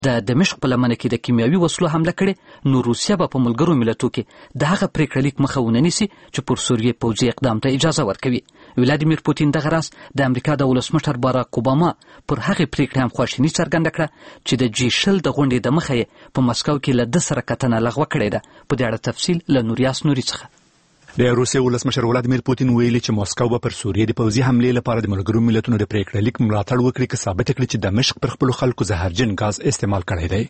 د دمشق په لمنه کې د کیمیاوي وسلو حمله کړې، نو روسیه به په ملګرو ملتو کې د هغه پریکړه لیک مخه ونه نیسي چې پر سوریې پوځي اقدام ته اجازه ورکوي. ولادیمیر پوتین دغه راز د امریکا د ولسمشر باراک اوباما پر هغې پریکړې هم خواشیني څرګنده کړه چې د G20 د غونډې د مخه یې په مسکو کې له ده سره کتنه لغوه کړې ده. په دې اړه تفصیل له نوریاس نوري څخه. د روسیې ولسمشر ولادیمیر پوتین ویلي چې مسکو به پر سوریې د پوځي حملې لپاره د ملګرو ملتونو د پریکړې لیک ملاتړ وکړي که ثابت کړي چې دمشق پر خپلو خلکو زهرجن غاز استعمال کړی دی.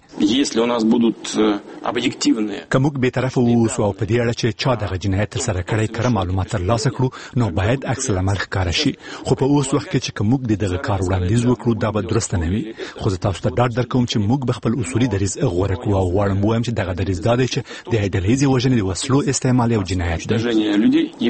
که موږ بېطرفه واوسو او په دې اړه چې چا دغه جنایت ترسره کړی کره معلومات ترلاسه کړو، نو باید عکس العمل ښکاره شي. خو په اوس وخت کې چې که موږ د دغه کار وړاندیز وکړو دا به درسته نه وي. خو زه تاسو ته ډاډ درکوم چې موږ به خپل اصولي دریځ غوره کړو او غواړم ووایم چې دغه دریځ دا دی چې د ډلهییزې وژنې د وسلو استعمال یو جنایت دی.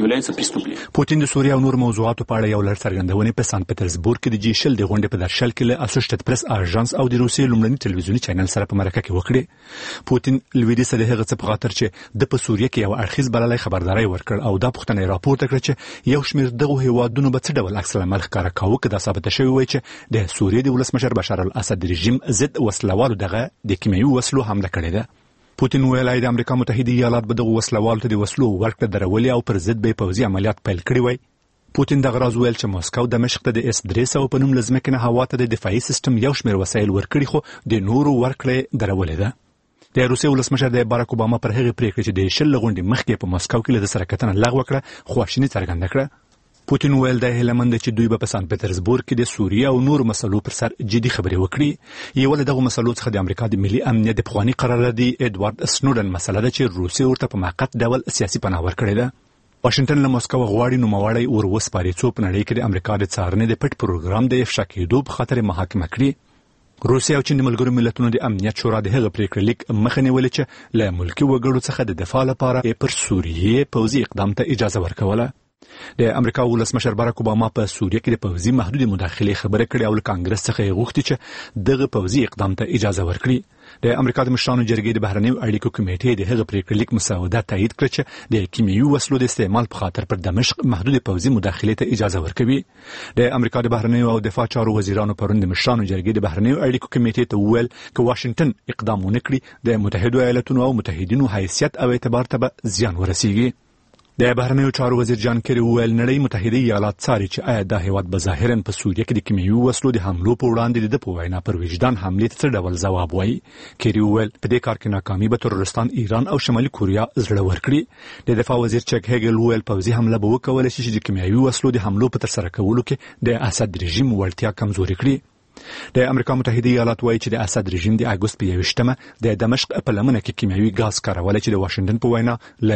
پوتین د سوریه او نور موضوعاتو په اړه یو لړ څرګندونې په سان پټرزبورګ کې د G20 د غونډې په درشل کې له اسوشیټډ پریس اژانس او د روسیې لومړني ټلویزیوني چینل سره په مرکه کې وکړې. پوتین لویدي سره هغه څه په خاطر چې د په سوریه کې یو اړخیز بللای خبرداري ورکړ او دا پوښتنه راپورته کړه چې یو شمېر دغه هیوادونو به څه ډول عکس العمل ښکاره کاوه که دا ثابته شوی وای چې د سوریې د ولسمشر بشار الاسد رژیم ضد وسلوالو دغه د کیمیاوي وسلو حمله کړې ده. پوتین ویلای د امریکا متحده ایالات به دغه وسلوالو ته د وسلو ورکړه درولې او پر ضد به پوځي عملیات پیل کړي وای. پوتین دغه راز ویل چې مسکو دمشق ته د S-300 په نوم لزمکنه هوا ته د دفاعي سیستم یو شمېر وسایل ورکړي خو د نورو ورکړه درولې ده. د روسیې ولسمشر د باراک اوباما پر هغه پریکړه چې د شل غونډې مخکې په مسکو کې له سره کتنه لغوه کړه خواشیني څرګنده کړه. پوتین ویل د هیلمند چې دوی به په سان پټرزبورګ کې د سوریه او نور مسلو پر سر جدي خبرې وکړي. یو له دغه مسلو څخه د امریکا د ملي امنیت د پخوانی قراردادي ادوارد سنودن مسله ده چې روسیه ورته په موقت ډول سیاسي پناه ورکړې ده. واشنگټن له مسکو غواړي نوموړی ور وسپاري څو په نړۍ کې د امریکا د څارنې د پټ پروګرام د افشا کېدو په خاطر محاکمه کړي. روسیه او چین د ملګرو ملتونو د امنیت شورا د هغه پریکړې لیک مخه نیولې چې له ملکي وګړو څخه د دفاع لپاره پر سوریې پوځي اقدام ته اجازه ورکوله. د امریکا ولسمشر باراک اوباما په سوریه کې د پوځي محدودې مداخلې خبره کړې او له کانګرس څخه یې غوښتي چې دغه پوځي اقدام ته اجازه ورکړي. د امریکا د مشرانو جرګې د بهرنیو اړیکو کمیټې د هغه پریکړې لیک مسوده تایید کړه چې د کیمیاوي وسلو د استعمال په خاطر پر دمشق محدودې پوځي مداخلې ته اجازه ورکوي. د امریکا د بهرنیو او دفاع چارو وزیرانو پرون د مشرانو جرګې د بهرنیو اړیکو کمیټې ته وویل چې واشنگټن اقدام ونه کړي د متحده ایالاتونو او متحدینو حیثیت او اعتبار ته به زیان ورسیږي. د بهرنیو چارو وزیر جان کری وویل نړۍ متحده ایالات څاري چې آیا دا هیواد به ظاهرا په سوریه کې د کیمیاوي وسلو د حملو په وړاندې د په وینا پر وجدان حملې ته څه ډول ځواب وایي. کری وویل په دې کار کې ناکامي به ترورستان ایران او شمالي کوریا زړه ورکړي. د دفاع وزیر چک هیګل وویل پوځي حمله به وکولای شي چې د کیمیاوي وسلو د حملو په ترسره کولو کې د اسد رژیم وړتیا کمزوري کړي. د امریکا متحده ایالات وایي چې د اسد رژیم د اګوست په 21مه د دمشق په لمنه کې کیمیاوي غاز کارول چې د واشنگټن په وینا له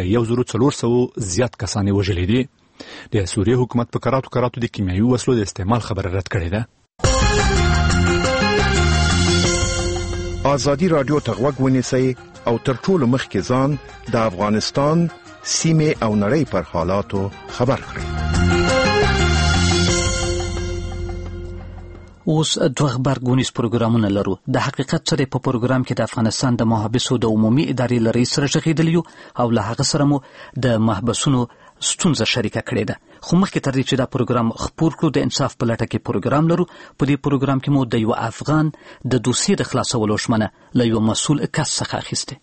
1400 زیات کسان وژلي دي. د سوریه حکومت په کراتو د کیمیاوي وسلو د استعمال خبره رد کړې ده. ازادي رادیو ته غوږ ونیسئ او تر ټولو مخکې ځان د افغانستان سیمه او نړۍ پر حالاتو خبر کړئ. اوس دوه خبرګونیز پروګرامونه لرو. د حقیقت سره په پروګرام کې د افغانستان د محبسو د عمومي ادارې له رئیس سره ژغېدلی یو او له هغه سره مو د محبسونو ستونزه شریکه کړې ده. خو مخکې تر دې چې دا پروګرام خپور کړو د انصاف په لټه کې پروګرام لرو. په دې پروګرام کې مو د یو افغان د دوسیې د خلاصولو ژمنه له یو مسؤل کس څخه اخیسته.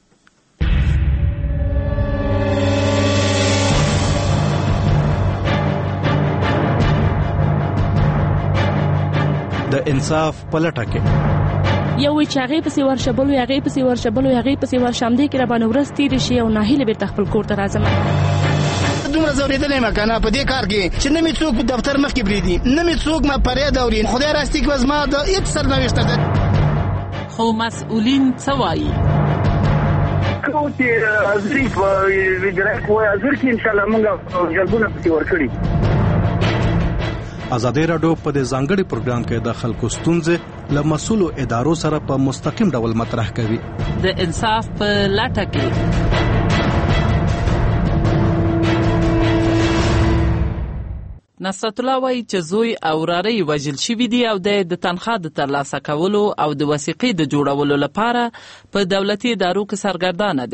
د انصاف پلټه کې یو وی چې هغه پسې ورشبلو هغه پسې ورشامدې کې را باندې ورستې شي او ناهیله به تخپل کور ته راځم. دومره زوریدلې مکنه په دې کار کې چې نه می څوک په دفتر مخ کې بریدي نه می څوک ما پرې دا ورین خدای راستي کې وزما د هیڅ سرنوشت ده. خو مسؤلین څه وایي؟ کوټي ظریف ویجرای کوی ازر کې ان شاء الله موږ جلبونه پسې ورکړي. ازادي رادیو په دې ځانګړي پروګرام کې د خلکو ستونزې له مسؤلو ادارو سره په مستقیم ډول مطرح کوي. د انصاف په لټه کې نصرت الله وایي چې زوی او وراره وژل شوي دي او د تنخوا د ترلاسه کولو او د وثیقې د جوړولو لپاره په دولتي ادارو کې سرګردانه دی.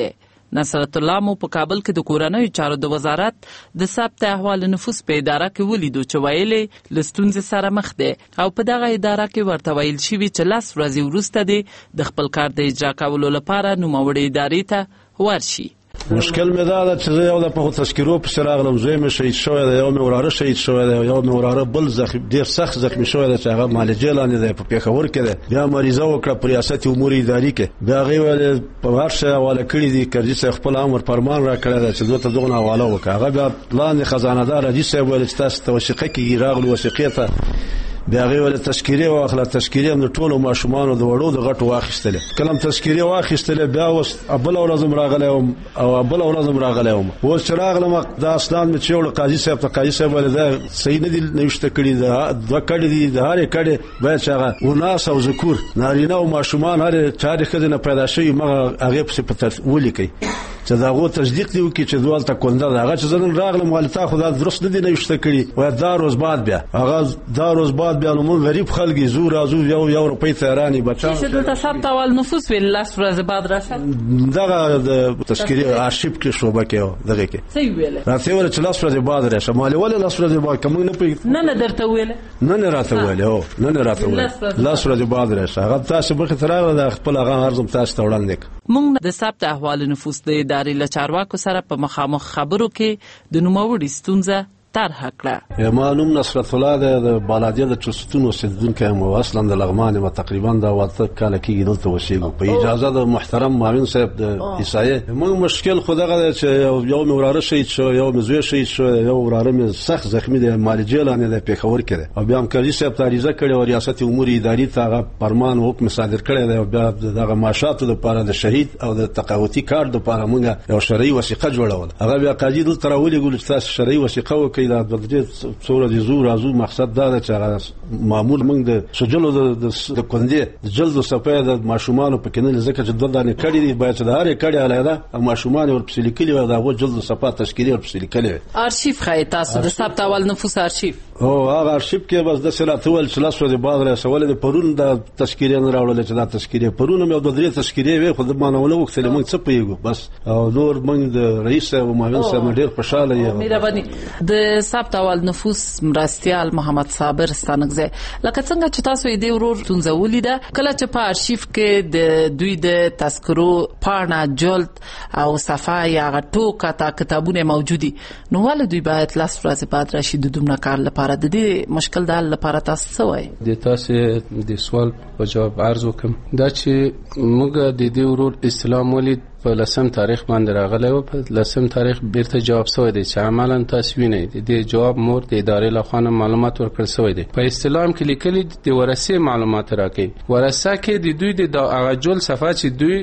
نصرت الله مو په کابل کې د کورنیو چارو د وزارت د ثبت احوال نفوس په اداره کې ولیدو چې ویلې له ستونزې سره مخ دی او په دغه اداره کې ورته ویل شوي چې 10 ورځې وروسته دی د خپل کار د اجرا کولو لپاره نوموړې ادارې ته ورشي. مشکل مې دا ده چې زه یو د په تذکرو پسې راغلم، زوی مې شهید شوی دی، یو مې وراره شهید شوی دی، یو مې وراره بل ډېر سخت زخمي شوی دی چې هغه معالجې لاندې دی په پېښور کې دی. بیا مریضه وکړه په ریاست امور اداري کې، بیا هغې ویل په هر شی حواله کړي دي. کرزي صاحب خپل امر فرمان را کړی دی چې دوی ته دغه حواله وکړه. هغه بیا لاندې خزانهدار حاجي صاحب ویل چې تاسو ته وثیقه کېږي، راغلو وثیقې ته، بیا هغې ویل تذکیرې واخله. تذکیرې هم د ټولو ماشومانو د وړو د غټو واخیستلې. کله هم تذکیرې واخیستلې، بیا اوس بله ورځ هم راغلی وم او بله ورځ هم راغلی وم. اوس چې راغلم دا اسناد مې چې وړه قاضي صاحب ته، قاضي صاحب ویل دا صحیح نه دي نوشته کړي، دوه کډې دي، د هرې کډې باید چې هغه اناس او ذکور نارینه او ماشومان هرې چارې ښځې نه پیدا شوي مغه هغې پسې په ولیکئ چې د هغو تصدیق دی وکړي چې دلته کونده ده. هغه چې زه نن راغلم ویل تا خو دا درست نه دي نوشته کړي، وایي دا روز بعد بیا هغه دا روز بعد بیا نو موږ غریب خلک یې زو راځو یو روپۍ ته حیران یې بچا چې دلته ثبت اول نفوس ویل 10 ورځې بعد راشم. دغه د تذکیرې آرشیف کې شعبه کې دغه کې صحیح ویل راته ویل چې 10 ورځې بعد راشم. مالې ولې 10 ورځې بعد کوم نه پېږ نه درته ویل نه راته ویل او نه راته ویل 10 ورځې بعد راشه. هغه تاسو به خطر راغله خپل هغه ارزم تاسو ته وړاندې موږ د ثبت احوال نفوس د ادارې له چارواکو سره په مخامخ خبرو کې د نوموړي ستونزه طرح کړه. معلوم نصرت الله د بالادیه د چوستون اوسیدونکی یم او اصلا د لغمان ما تقریبا دا واته کال کې دلته وشیږو په اجازه د محترم معاون صاحب د عیسایه. موږ مشکل خو دغه چې یو وراره شهید شو، یو مزوی شهید شو، یو وراره مې سخت زخمی دی، معالجې لاندې د پېښور کې دی او بیا هم کرزي صاحب ته عریضه کړې او ریاست امور اداري ته هغه فرمان حکم صادر کړی دی او بیا دغه معاشاتو لپاره د شهید او د تقاوتي کارت لپاره موږ یو شرعي وثیقه جوړول. هغه بیا قاضي دلته راولېږلو چې تاسو شرعي وثیقه وکړئ. دا د دې څوره دي زو راځو مقصد دا ده چې معمول موږ د سجلو د کندې د جلد صفای د ماشومان په کې نه ځکه چې دوه دانه کړي دي باید د هرې کړي علاوه ماشومان ور پسې لیکلي و دا و جلد صفه تشکیلي ور پسې لیکلي. آرشیف خای تاسو د ثبت اول نفوس آرشیف او هغه آرشیف کې بس د سلاته ول چې لاس ورځې بعد رسول د پرون د تشکیلي نه راوړل چې دا تشکیلي پرون مې د درې تشکیلي وي خو د مانول وخت له موږ څه پیګو بس او نور موږ د رئیس او معاون صاحب ډېر خوشاله یم. مهرباني د ثبت اول نفوس مرستيال محمد صابر ستانګزه لکه څنګه چې تاسو یې د ورور تونځولې ده کله چې په آرشیف کې د دوی د تذکرو پاڼه جلد او صفحه یا ټوکه تا کتابونه موجودي نو ول دوی باید لاس ورځې بعد راشي د دومره کار لپاره د دې مشکل د حل لپاره تاسو وایي. د تاسو د سوال په جواب عرض وکم دا چې موږ د دې ورور اسلام ولید په لسم تاریخ باندې راغلی او په لسم تاریخ بیرته جواب شوی دی چې عملاً تاسو وینئ د جواب مور د ادارې لخوا معلومات ورکړل شوی دی. په استلام کې لیکلي د ورثې معلومات راکړي. ورثه کې د دوی د هغه جل صفحه چې دوی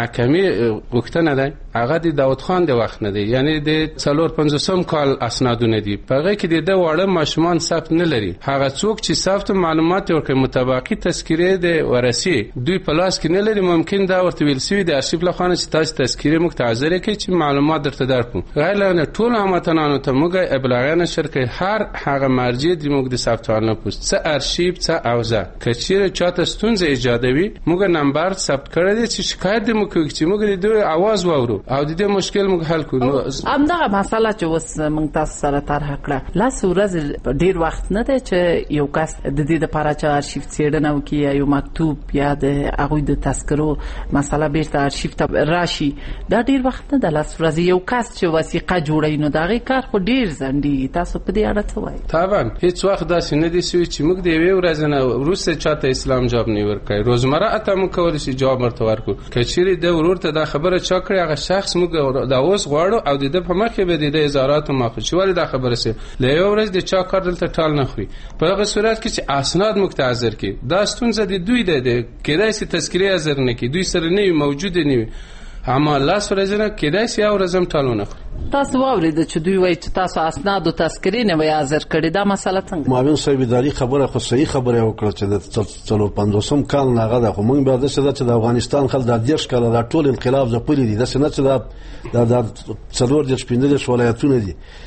محکمه غوښتنه ده هغه د داود خان د وخت نه دی یعنی د 450 کال اسنادونه دي په هغه کې د وړه ماشومان ثبت نه لري. هغه څوک چې ثبت معلومات ورکړي مطابقي تذکره د ورثې دوی په لاس کې نه لري ممکن دا ورته ویل شوی د ارشیف له خانه چې تاسو تذکره متعذره کې چې معلومات درته درکو غیر له ټول هموطنانو ته موږ ابلاغ نشر کوي هغه مرجع د موږ د ثبت حال نه پوسټ څه ارشیف څه اوزه کچیر چاته ستونزه ایجادوي موږ نمبر ثبت کړی دی چې شکایت د موږ چې موږ د دوی आवाज واورو او د دې مشکل موږ حل کړو. همدغه مسله چې وس موږ تاسو سره طرح کړه لاس ورځ ډیر وخت نه دی چې یو کس د دې لپاره چې ارشیف څېړنه وکړي یو مکتوب یا د هغه د تذکرو مسله بیرته ارشیف ته راشي دا ډیر وخت نه دی. لاس ورځ یو کس چې وثیقه جوړوي نو دغه کار خو ډیر ځنډي. تاسو په دې اړه څه وایي؟ طبعا هیڅ وخت داسې نه دي چې موږ د یوې ورځې نه وروسته چاته اسلام جواب نه ورکړي. روزمره اته موږ کولی شو جواب ورته ورکړو. کچېرې د ورور ته دا خبره چا کړې هغه شخص موږ دا اوس غواړو او د په مخ کې به د اظهارات مخچوالي دا خبره سي له یو ورځ د چا کار دلته ټال نه خوري. په هغه صورت کې چې اسناد متعذر کی دا ستونزه د دوی ده کېدای شي تذکره ازر نه کی دوی سره نه موجود نه اما لاس ورځنه کېدای شي او رزم ټالونه. تاسو واورید چې دوی وایي چې تاسو اسناد او تذکرې نه وای حاضر کړی دا مسله څنګه؟ معاون صاحب اداري خبره خو صحیح خبره وکړه چې د 50 کال نه غدا خو موږ به د څه چې د افغانستان خل د 10 کال د ټول انقلاب ځپلې دي د سنت د څلور د 15 ولایتونه دي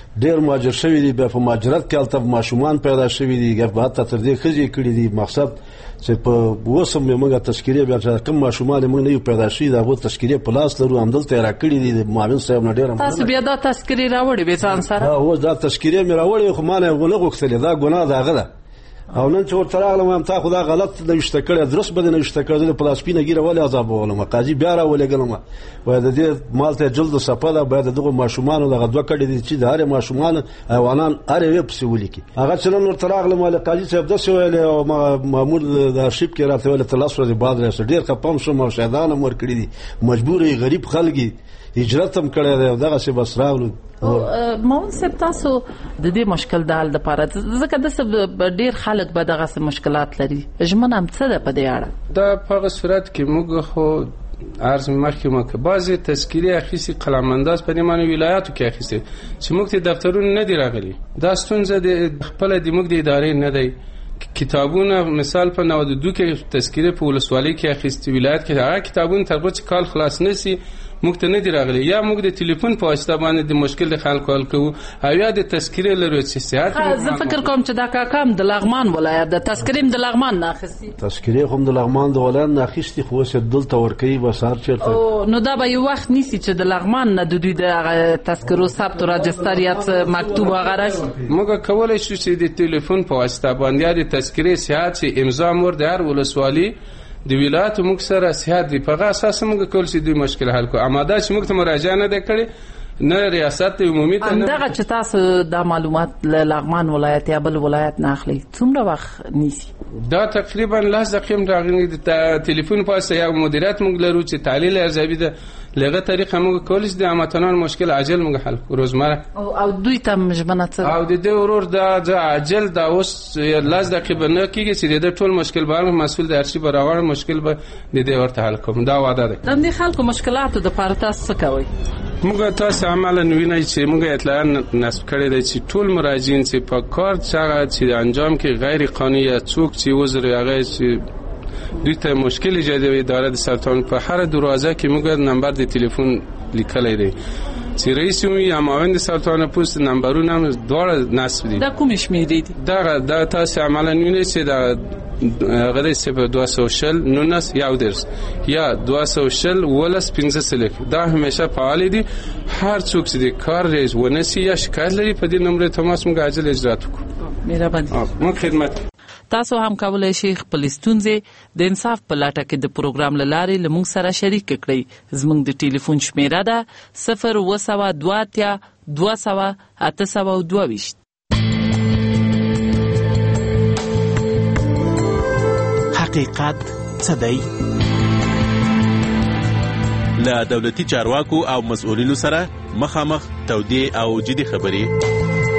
ډېر مهاجر شوي دي، بیا په مهاجرت کې هلته ماشومان پیدا شوي دي، حتی تر دې ښځې کړي دي. مقصد چې په اوس هم موږ تذکیرې بیا چې کوم ماشومان موږ نه یو پیدا شوي د هغو تذکیرې په لاس لرو، همدلته یې راکړي دي د معاون صاحب نه. ډېره تاسو بیا دا تذکیرې راوړې وې ځان سره؟ اوس دا تذکیرې مې راوړې خو ما نه ونه غوښتلې، دا ګناه د هغه ده. او نن چې ورته راغلم وایم تا خو دا غلط نوشته کړی، درست به دې نوشته کړی، زه د پلاسپینه ګیره ولې عذابولم. قاضي بیا راولېږلم، وایي د دې مال ته جلد صفه ده، باید د دغو ماشومانو دغه دوه کډې دي چې د هرې ماشومان حیوانان هر یوې پسې ولیکي. هغه چې نن ورته راغلم ویل قاضي صاحب داسې ویلې او مامور د ارشیف کې راته ویل ته 10 ورځې بعد راسه. ډېر خفه هم شوم او شهیدان هم ورکړي دي، مجبور یې غریب خلک هجرت هم کړی دی او دغسې بس راغلو. مون صاحب تاسو د دې مشکل د حل لپاره ځکه د ډیر خلک به دغه مشکلات لري، ژمنه هم څه ده په دې اړه؟ دا په هغه صورت کې موږ خو عرض مخکې مکه بعضې تذکیرې اخیستې قلمانداز په دې معنی ولایاتو کې اخیستې چې موږ ته دفترونه نه دي راغلي. دا ستونزه د خپله د موږ د ادارې نه دی. کتابونه مثال په 92 کې تذکیرې په ولسوالۍ کې اخیستې، ولایت کې هغه کتابونه تر څو کال خلاص نشي موږ ته نه دی راغلی. یا موږ د ټلیفون په واسطه باندې د مشکل د خلکو حل کوو او یا د تذکیرې لرو چې صحت. زه فکر کوم چې دا کاکام د لغمان ولایت د تذکیرې د لغمان نه اخیستي، تذکیرې خو د لغمان د ولایت نه اخیستي، خو اوس دلته ورکوي بس هر چېرته. نو دا به یو وخت نیسي چې د لغمان نه د دوی د تذکرو ثبت او راجستر یا مکتوب هغه راشي. موږ کولی شو چې د ټلیفون په واسطه باندې یا د تذکیرې صحت چې امضا مور د هر ولسوالي د ولایت موږ سره صحت دی په هغه اساس موږ کول چې دوی مشکل حل کوو. اما دا چې موږ ته مراجعه نه ده کړې نه ریاست عمومي ته نه دغه چې تاسو دا معلومات له لغمان ولایت یا بل ولایت نه اخلي څومره وخت نیسي؟ دا تقریبا 10 دقیقې راغلي. د ټلیفون په واسطه یا مدیریت موږ لرو چې تعلیل ارزیابي ده لغه طریقه موږ کولی چې د امتنان مشکل عاجل موږ حل کوو روزمره. او دوی ته مجبنه څه او د دې ورور دا عاجل دا اوس 10 دقیقې نه کیږي چې د ټول مشکل باندې مسؤل د ارشیف راوړ مشکل به د دې ورته حل کوم. دا وعده ده. د خلکو مشکلاتو د پاره تاسو څه کوئ؟ موږ تاسو عملاً وینئ چې موږ اطلاع نصب کړی دی چې ټول مراجعین چې په کار چې انجام کې غیر قانوني یا څوک چې وزر هغه چې دوی ته مشکل ایجاد وي اداره د سلطان په هر دروازه کې موږ نمبر د ټلیفون لیکلی دی چې رئیس وي یا معاون د سلطان پوست نمبرونه هم دواړه نصب دي. دا کوم شمېرې دي؟ دا تاسو عملاً وینئ چې دا غدای 219 یو درس یا 220 ولس 15 دا همیشه فعال دي. هر څوک چې د کار ریز ونسی یا شکایت لري په دې نمبر تماس موږ عاجل اجرات وکړو. مهرباني. موږ خدمت. تاسو هم کولای شئ خپل ستونزې د انصاف په لټه کې د پروګرام له لارې له موږ سره شریک کړئ. زموږ د ټلیفون شمیره ده 02022 822. حقیقت څه دی؟ له دولتي چارواکو او مسؤلینو سره مخامخ تودې او جدي خبرې.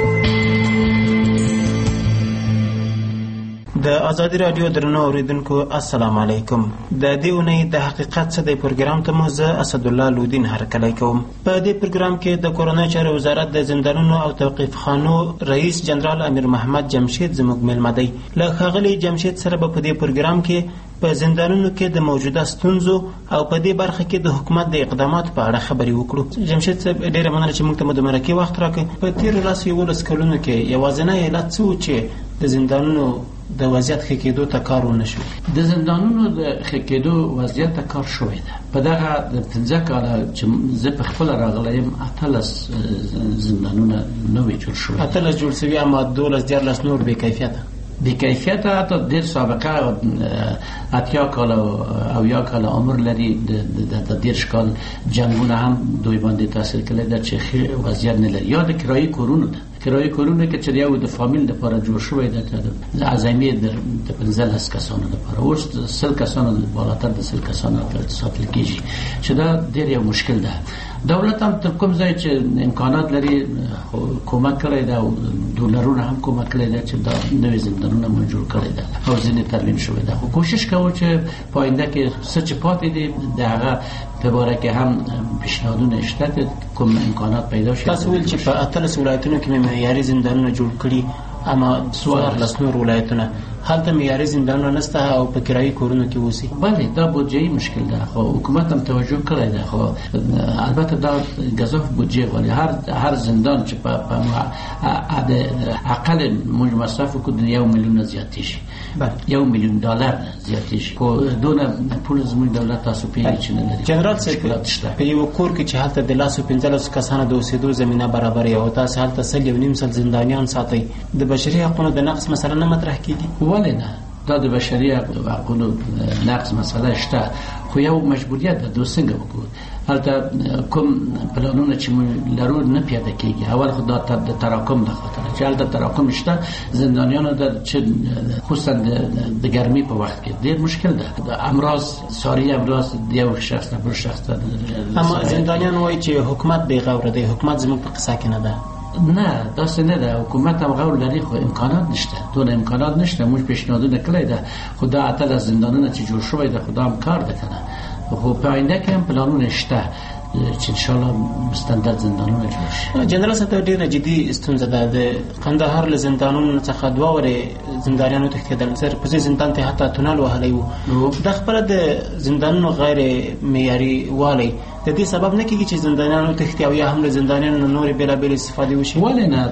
د ازادي رادیو درنو اوریدونکو السلام علیکم. د دې اونۍ د حقیقت څه دی پروګرام ته زه اسد الله لودین هرکلی کوم. په دې پروګرام کې د کورنۍ چارو وزارت د زندانونو او توقیف خانو رئیس جنرال امیر محمد جمشید زموږ میلمه دی. له ښاغلي جمشید سره به په دې پروګرام کې په زندانونو کې د موجوده ستونزو او په دې برخه کې د حکومت د اقداماتو په اړه خبرې وکړو. جمشید صاحب ډېره مننه چې موږ ته د مرکې وخت راکړ. په تیرو 11 کلونو کې یوازینی علت څه و چې د زندانونو د وضعیت ښه کېدو ته کار ونه شو؟ د زندانونو د ښه کېدو وضعیت ته کار شوی ده. په دغه د 15 کاله چې زه په خپل راغلی یم 18 زندانونه نوي جوړ شوي. 18 جوړ شوي اما 12 نور بې کیفیته. بې کیفیته حتی ډېر سابقه 80 کاله او یا کاله عمر لري. د 10 کال جنګونه هم دوی باندې تاثیر کړی ده چې ښه وضعیت نه لري. یا د کرایي کورونو ده. کرایي کورونه کې چې یو د فامیل لپاره جوړ شوی ده د اعظمي د 15 کسانو لپاره اوس 100 کسانو بالاتر د 100 کسانو لپاره ساتل کېږي چې دا ډېر یو مشکل ده. دولت هم تر کوم ځای چې امکانات لري کومک کړی ده او دولرونه هم کومک کړی ده چې دا نوې زندانونه منجور کړی ده او ځینې ترمیم شوی ده. خو کوشش کوو چې په آینده کې څه چې پاتې دي د هغه په باره کې هم پیشنهادونه شته کوم امکانات پیدا شي. تاسو ویل چې په 18 ولایتونو کې معیاري زندانونه جوړ کړي اما 14 نور ولایتونه هلته معیاري زندانونه نشته او په کرایي کورونو کې اوسي. بله دا بودجه مشکل ده، خو حکومت هم توجه کړی ده، خو البته دا گزاف بودجه غواړي. هر زندان چې په اقل موږ مصرف کو د 1 میلیون زیاتې شي، 1 میلیون دلار زیاتې شي، خو دونه پول زموږ دولت تاسو پیږي چې نه لري. جنرال صاحب په یو کور کې چې هلته د 15 کسانو د اوسېدو زمينه برابر یو تاسو هلته 1.5 زندانیان ساتي، د بشري حقوقو د نقص مسله نه مطرح کیږي؟ ولې نه؟ دا د بشري حقوقو نقص مسله شته، خو یو مجبوریت ده دوی څنګه وکړو. هلته کوم پلانونه چې لرو نه پیاده کیږي. اول خو د تراکم د خاطر چې هلته تراکم شته، زندانیانو د چې خصوصا د ګرمي په وخت کې ډېر مشکل ده. د امراض ساری امراض د یو شخص نه بل شخص ته. اما زندانیان وایي چې حکومت بې غوره دی، حکومت زموږ په قصه کې نه ده. نه داسې نه ده، حکومت هم غور لري خو امکانات نشته، دونه امکانات نشته. موږ پیشنهادونه کړی ده، خو دا اتل از زندانونه چې جوړ شوی ده خدا هم کار ده کنه، خو په آینده کې هم پلانونه شته چې ان شاء الله مستندل زندانونه جوړ شي. جنرال صاحب ډیره جدي ستونزه ده، د قندهار له زندانونو څخه 2 ورې زندانیانو تښتېدل، سر په زندان ته حتی تونل وهلی وو. د خپل د زندانونو غیر معیاري والی د دې سبب نه کیږي چې زندانیانو تښتي او یا هم له زندانیانو نور بیلابیل استفاده وشي؟ ولې نه؟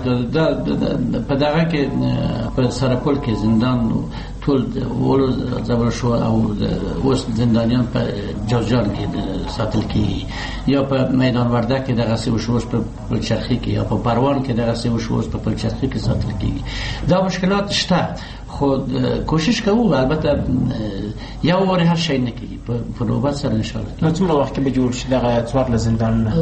په دغه کې په سرپل کې زندان ټول ول زبر شو او اوس زندانیان په جوزجان کې ساتل کیږي، یا په میدان وردک کې دغه څه وشو په پلچرخي کې، یا په پروان کې دغه څه وشو په پلچرخي کې ساتل کیږي. دا مشکلات شته، خو کوشش کوو. البته یو وری هر شي نه کیږي، په نوبت سره ان شاء الله. نو څومره وخت کې به جوړ شي دغه 4 زندانونه؟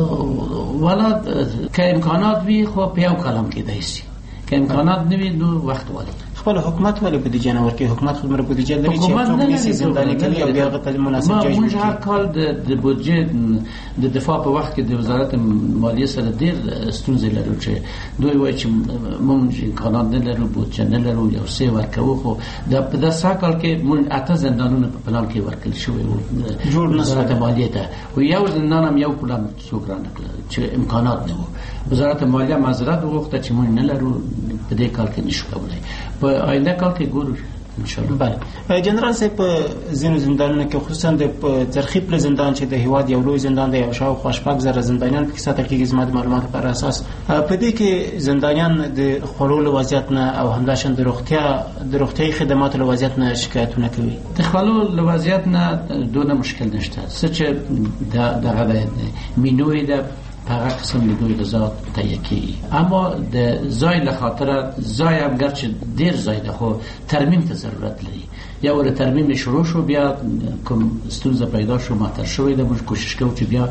ولا که امکانات وي خو په یو کلام کې دایسي، که امکانات نه وي نو وخت غواړي. خپل حکومت ولې بودیجه نه ورکوي؟ حکومت خو مر بودیجه لري چې څوک نشي زنداني کوي او بیا غته مناسب جای موږ هر کال د بودیجه د دفاع په وخت کې د وزارت مالیه سره ډیر ستونزې لرو چې دوی وایي چې موږ امکانات نه لرو، بودیجه نه لرو، یو څه ورکوو. خو د ساکل کې موږ 8 زندانونه په پلان کې ورکړل شوی وو جوړ نه وزارت مالیه ته، او یو زندان هم یو پلان څوک را نکړ چې امکانات نه وو. وزارت مالیه معذرت وغوښته چې موږ نه لرو، په دې کال کې نشو کولای، په آینده کال کې ګورو ان شاء الله. بله جنرال صاحب په ځینو زندانونو کې خصوصا د څرخي پل زندان چې د هیواد یو لوی زندان دی او شاوخوا 6,000 زندانیان پکې ساتل کېږي زما د معلوماتو پر اساس، په دې کې زندانیان د خلولو وضعیت نه او همداشان د روغتیايي خدماتو له وضعیت نه شکایتونه کوي. د خلولو وضعیت نه دونه مشکل نشته، څه چې دغه د مینوي د هغه قسم د دوی غذا تهیه کیږي، اما د ځای له خاطر ځای هم ګرچې ډیر ځای ده خو ترمیم ته ضرورت لري. یا ور ترمیم شروع شو بیا کوم ستونزه پیدا شو ماتر شوی ده، موږ کوشش کوو چې بیا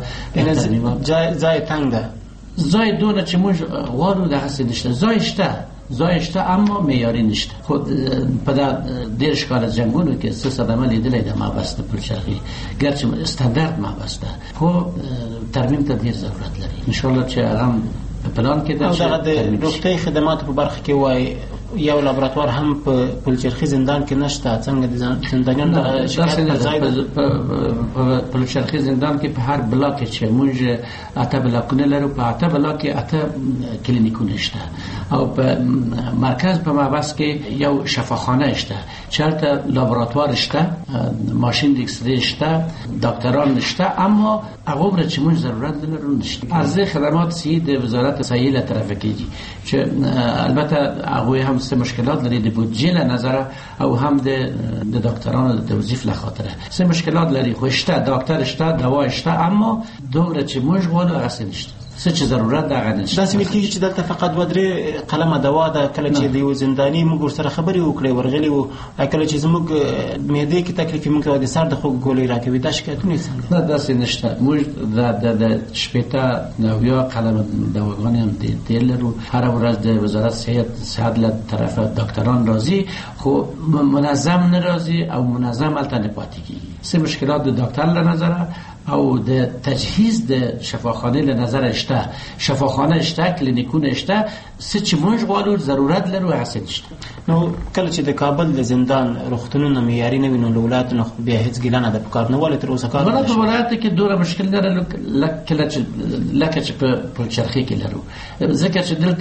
ځای تنګ ده، ځای دونه چې موږ غواړو دغه څه نشته. ځای شته اما معیاري نشته. خو په ډیر ښکار جنگونو کې څه صدمه لیدلې ده مابسته پلچرخي، ګرچې استاندارد مابسته، خو ترمیم ته ډیر ضرورت لري. ان شاء الله چې هغه په پلان کې ده. او دغه د روغتیايي خدماتو په برخه کې وای یو لابراتوار هم په پلچرخي زندان کې نشته، څنګه د زندانیانو د شکایت ځای په پلچرخي زندان کې په هر بلاک چې موږ 8 بلاکونه لرو، په 8 بلاک کې 8 کلینیکونه شته، او په مرکز په محبس کې یو شفاخانه شته، چرته لابراتوار شته، ماشین د ایکس ری شته، ډاکټران شته، اما هغه چې موږ ضرورت لرو نشته. از خدمات صحی د وزارت صحی له طرف کېږي چې البته هغه هم څه مشکلات لري د بودجه له نظر او هم د ډاکټرانو د توظیف له خاطر څه مشکلات لري. خو شته ډاکټر شته، دوا شته، اما دوره چې موږ غواړو هغه نشته. څه چې ضرورت ده غنښت. دا سمې کېږي چې دلته فقط 2-3 قلمه دوا ده. کله چې د یو زنداني موږ سره خبرې وکړې ورغلي وو، کله چې زموږ معدې کې تکلیف موږ د سر د خوږ ګولې راکوي، دا شکایتونه څنګه؟ نه داسې نشته. موږ د شپېته یا قلمه دواګانې هم ډېر لرو. هر ورځ د وزارت صحت له طرفه ډاکټران راځي، خو منظم نه راځي او منظم هلته نه پاتې کېږي. څه مشکلات د ډاکټر له نظره او د تجهیز د شفاخانه له نظر شته، شفاخانه شته، کلینیکونه شته، څه چې موږ غواړو ضرورت لرو هغه نشته. نو کله چې د کابل د زندان روغتونونه معیاري نه وي نو له ولایت نه بیا هیڅ ګیله نه ده په کار نه ولې تر اوسه کار نه په ولایت کې دوره مشکل نه لکه چې په چرخي کې لرو، ځکه چې دلته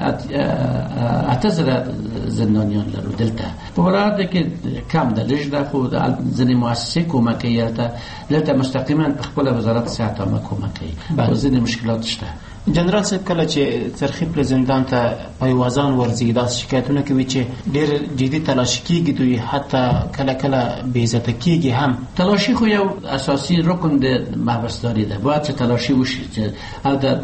اته زره زندانیان لرو. دلته په ولایت کې کم ده، لږ ده، خو ځینې مؤسسې کومک کوي، دلته مستقیما په خپل وزارت صحت عامه کومک کوي، خو ځینې مشکلات شته. جنرال صاحب کله چې څرخي پر زندان ته پایوازان ورځي دا شکایتونه کوي چې ډېر جدي تلاشي کیږي، دوی حتی کله کله بې عزته کیږي هم. تلاشي خو یو اساسي رکن د محبسداري ده، باید چې تلاشي وشي، چې هلته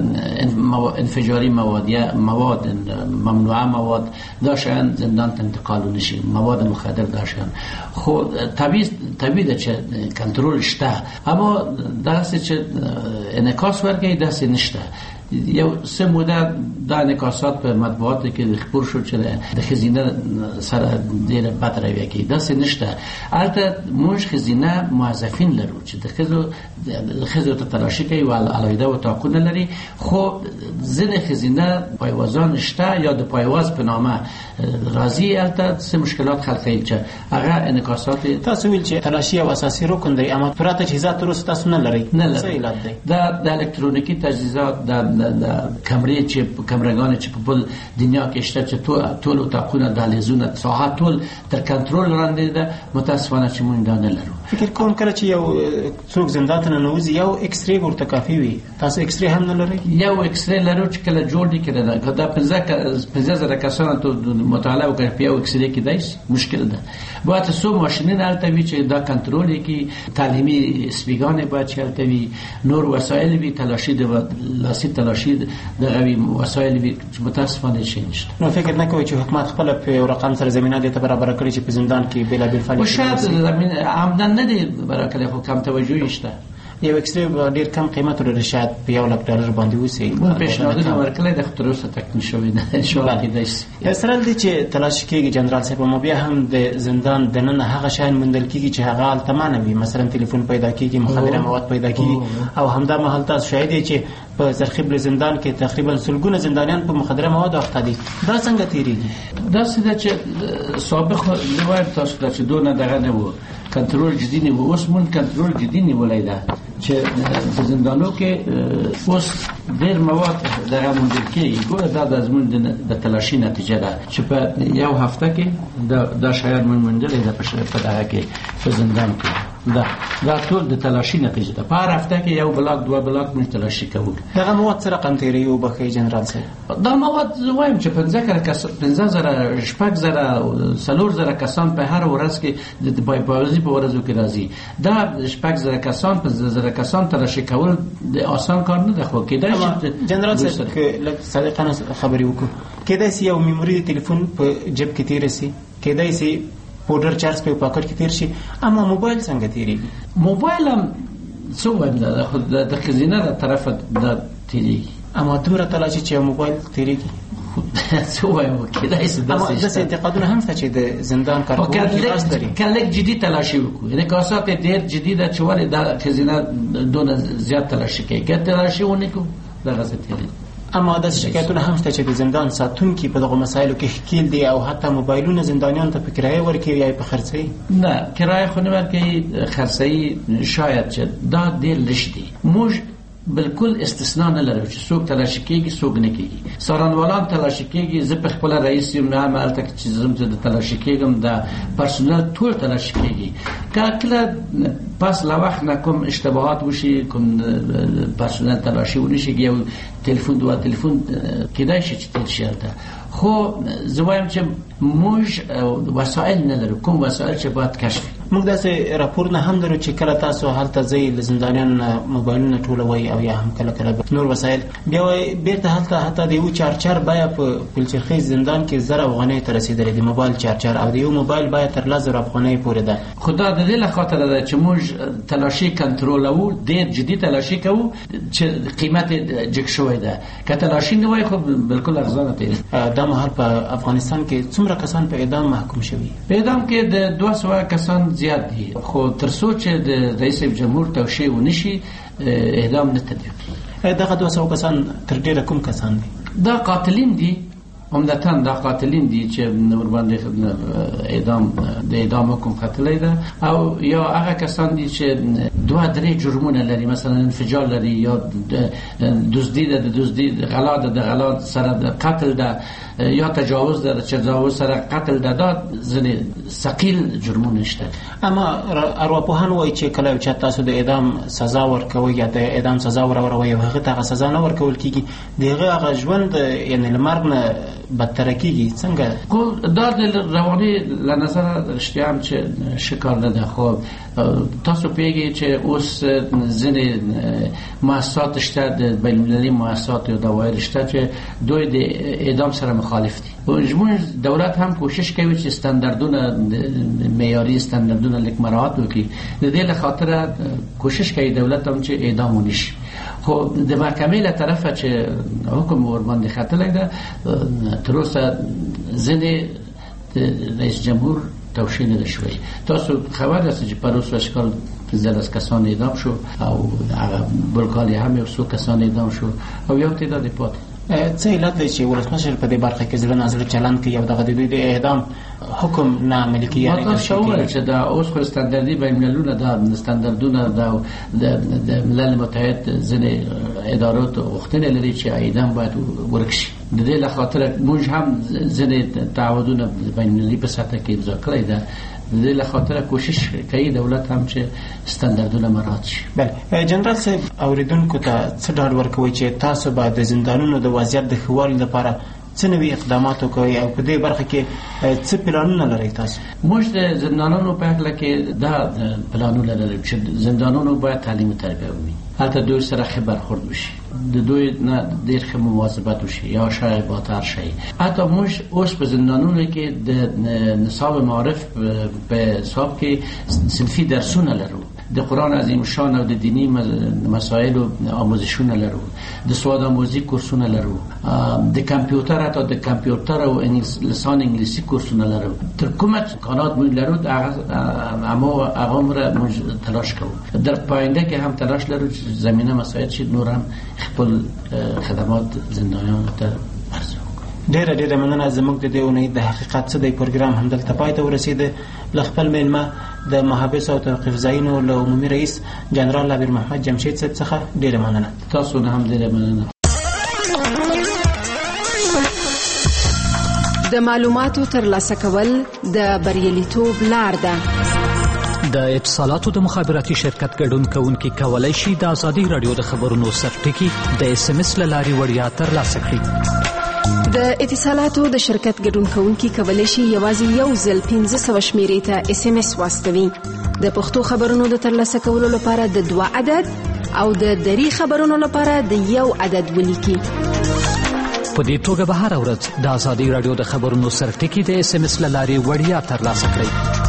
انفجاري مواد یا مواد ممنوعه مواد دا شیان زندان ته انتقال نشي، مواد مخدر دا شیان. خو طبیعي ده چې کنترل شته، اما داسې چې انعکاس ورکوي داسې نشته. یو سه موده دا انعکاسات په مطبوعات کې خبر شو چې د خزینه سره ډیره بد رویه کوي، داسې نشته. البته موږ خزینه موظفین لرو چې د خزو ته تلاشي کوي او علاوه اتاقونه لري، خو ځینې خزینه پایوازان شته یا د پایواز په نامه راځي، البته څه مشکلات خلقي چې هغه انعکاسات. تاسو ویل چې تلاشي او اساسي رکن دی، اما پراته تجهیزات تر اوسه تاسو نه لرئ. څه علت دی؟ د الکترونیکی تجهیزات د کمرې چې کمرګان چې په بل دنیا کې شته چې ټول اتاقونه دهلیزونه ساحه ټول تر کنټرول لاندې ده، متاسفانه چې موږ دا نه لرو. فکر کوم کله چې یو څوک زندان ته ننوځي یو ایکس ری ورته کافي وي، تاسو ایکس ری هم نه لرئ؟ یو ایکس ری لرو چې کله جوړ دي کړه دا 15,000 کسان ته مطالعه وکړي په یو ایکس ری کې دایس مشکل ده. باید څو ماشینونه هلته وي چې دا کنټرول کړي، تعلیمي سپیګانې باید چې هلته وي، نور وسایل وي، تلاشي د لاسي تلاشي د غوي وسایل وي، چې متاسفانه شي نشته. نو فکر نه کوي چې حکومت خپل په رقم سره زمينه دې ته برابر کړی چې په زندان کې بلابل فعالیت وشي؟ زمين عمدن نه دی برابر کړی، خو کم توجه شته. یو ایکس ری ډیر کم قیمت لري، شاید په $1,00,000 باندې وسی. پیشنهادونه ورکړل د خطروسه تکمیل شوی نه ان شاء الله کېدای. سره دې چې تلاش کېږي جنرال صاحب، مو بیا هم د زندان د نن هغه شین مندل کېږي چې هغه التمانه وي، مثلا ټلیفون پیدا کېږي، مخدره مواد پیدا کېږي، او همدا مهال تاسو شاهد چې په زرخیب زندان کې تقریبا سلګونه زندانیان په مخدره مواد اخته دي. دا څنګه تیریږي؟ دا څه چې سابق لوړ تاسو چې دونه دغه نه وو، کنټرول جدي نه وو، اوس مون کنټرول جدي نه ولای دا چې په زندانو کې اوس ډېر مواد دغه موندل کېږي. ګوره دا د زمون د تلاشي نتیجه ده چې په یو هفته کې دا شاید موندلې ده په دغه کې په زندان کې. دا ټول د تلاشي نتیجه ده. په هر هفته کې یو بلاک دوه بلاک موږ تلاشي کوو. دغه مواد سره رقم تیری او بخې جنرال صاحب، دا مواد وایم چې 15,000 شپږ زره کسان په هر ورځ کې د پایوازي په ورځو کې راځي. دا 6,000 کسان 15,000 کسان تلاشي کول د آسان کار نه ده. خو کېدای شي جنرال صاحب لکه صادقانه خبرې وکړو، کېدای شي یو میموري ټلیفون په جیب کې تیر شي، کېدای شي پودر چارج په پاکټ کې تیر شي، اما موبایل څنګه تیریږي؟ موبایل هم څو ولا د خزینه تر طرفه د تیریږي، اما دومره تلاشي چې موبایل تیریږي څو وایم کېدای شي داسې انتقادونه هم شته چې د زندان کارکوونکي لاس لري. کله جدي تلاشي وکړو، یعنی کاسات ډېر جدي ده چې ولې د خزینه دونه زیات تلاشي کوي، که تلاشي ونه کو دغه څه تیریږي. اما د شکایتونه هم شته چې د زندان ساتونکي په دغه مسایلو کې ښکیل دي او حتی موبایلونه زندانیان ته په کرایه ورکوي یا په خرڅوي. نه کرایه خو نه ورکوي، خرڅوي شاید چې دا ډېر لږ دي. موږ بالکل استثناء نه لرو چې څوک تلاشي کېږي څوک نه کېږي. سارنوالان تلاشي کېږي، زه په خپل رئیس یم، نه هلته چې زم ته د تلاشي کېږم، د پرسونل ټول تلاشي کېږي. کله پس له وخت نه کوم اشتباهات وشي، کوم پرسونل تلاشي ونشي، یو تلیفون دوه تلیفون کېدای شي چې تیر شي هلته. خو زه وایم چې موږ وسایل نه لرو، کوم وسایل چې باید کشف. موږ داسې راپورونه هم لرو چې کله تاسو هلته ځئ له زندانیانو موبایلونه ټولوئ او یا هم کله نور وسایل بیا بیرته هلته حتی د یو چارجر بیه په پلچرخي زندان کې 1,000 افغانۍ ته رسېدلې د موبایل چارجر، او د یو موبایل بیه تر 10,000 افغانۍ پورې ده. خو دا د دې له خاطره ده چې موږ تلاشي کنټرولوو، ډېر جدي تلاشي کوو چې قیمت جګ شوی ده. که تلاشي نه وای خو بالکل ارزانه دی. دا مهال په افغانستان کې څومره کسان په اعدام محکوم شوي؟ په اعدام کې د 200 کسان زیات دي خو تر څو چې د رئیس جمهور توشیح ونشي اعدام نه تطبیق. دغه 200 کسان تر ډیره کوم کسان دي؟ دا قاتلین دي، عمدتاً دا قاتلین دي چې ور باندې د اعدام حکم ختلی ده، او یا هغه کسان دي چې 2-3 جرمونه لري، مثلا انفجار لري یا دزدی ده، د دزدی غلا ده، د غلا سره د قتل ده، یا تجاوز ده، چې تجاوز سره قتل ده، دا ځینې ثقیل جرمونه شته. اما ارواپوهان وایي چې کله چې تاسو د اعدام سزا ورکوي یا د اعدام سزا وروي او هغه ته سزا نه ورکول کیږي، دغه ژوند یعنی لمرګ نه بدتر کیږي. څنګه کو دا د رواني لنظر اشتیام چې شکار نه ده. خو تاسو پیږي چې اوس ځینې مؤسسات شته، د بین المللي مؤسسات او دوایر شته چې دوی د اعدام سره مخالف دي. زموږ دولت هم کوشش کوي چې استانداردونه معیاري استانداردونه لیک مراعات وکړي. د دې لپاره کوشش کوي دولت هم چې اعدام ونشي. خو د محکمې له طرفه چې حکم ور باندې ختلی ده، تر اوسه ځینې رئیس جمهور توشیح نه ده شوی. تاسو خبر یاست چې پروس اشکال 15 کسان اعدام شو او هغه بل کال هم یو څو کسان اعدام شو او یو تعداد پاتې. څه علت دی چې ولسمشر په دې برخه کې ځل نازل چلند کوي او دغه د اعدام حکم نه عملي کوي؟ تاسو چې دا اوس خو استانداردي بین المللونه دا استانداردونه د ملل متحد ځینې ادارات غوښتنه لري چې اعدام باید ورکشي. د دې لپاره موږ هم ځینې تعهدونه بین المللي په سطح کې امضا کړی ده. د دې لپاره کوشش کوي دولت هم چې استانداردونه مراعات شي. بله جنرال صاحب، اوریدونکو ته څه ډاډ ورکوي چې تاسو به د زندانونو د وضعیت د ښه والي لپاره څه نوي اقدامات وکوي او په دې برخه کې څه پلانونه لرئ تاسو؟ موږ د زندانونو په هکله کې دا پلانونه لرو چې زندانونو باید تعلیم و تربیه وکړي، حتی دوی سره ښه برخورد وشي، د دوی نه ډېر ښه مواظبت وشي یا شاید بهتر شي. حتی موږ اوس په زندانونو کې د نصاب معارف په حساب کې صنفي درسونه لرو، د قرآن عظیم شان او د دینی مسائل آموزشونه لرو، د سواد آموزی کورسونه لرو، د کمپیوتر حتی د کمپیوتر او لسان انګلیسی کورسونه لرو. تر کومه امکانات موږ لرو اما هغه را موږ تلاش کوو. در پاینده کې هم تلاش لرو چې زمینه مساعد شي نور هم خپل خدمات زندانیانو ته عرضه وکړو. ډیره مننه. زموږ د دې اونۍ د حقیقت څه دی پروګرام همدلته پای ته ورسېده. له خپل میلمه د محابس او توقیف ځایونو له عمومي رئیس جنرال عبیر محمد جمشید صاحب څخه ډیره مننه. تاسو نه هم ډیره مننه. د معلوماتو ترلاسه کول د بریالیتوب لار ده. د اتصالاتو د مخابراتي شرکت ګډون کوونکي کولای شي د ازادي رادیو د خبرونو سرټکی د SMS له لارې وړیا ترلاسه کړي. د اتصالاتو د شرکت ګډون کوونکي کولای شي یوازې یو ځل 1500 شمیرې ته SMS واستوي. د پښتو خبرونو د ترلاسه کولو لپاره د 2 عدد او د دری خبرونو لپاره د 1 عدد ولیکي. په دې توګه به هر ورځ د ازادي رادیو د خبرونو سرټکی د SMS له لارې وړیا ترلاسه کړئ.